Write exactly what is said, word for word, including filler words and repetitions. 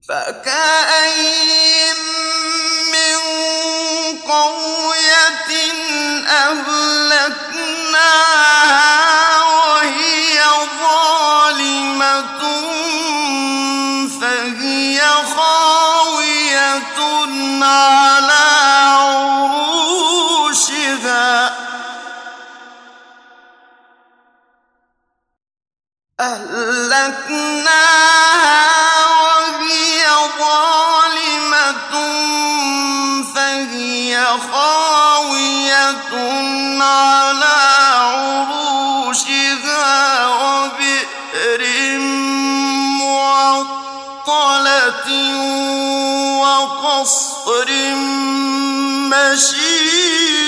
فكأين من قرية أهلكناها وهي ظالمة فهي خاوية على عروشها أهلكناها وهي ظالمة فهي خاوية على عروشها وبئر معطلة وقصر مشيد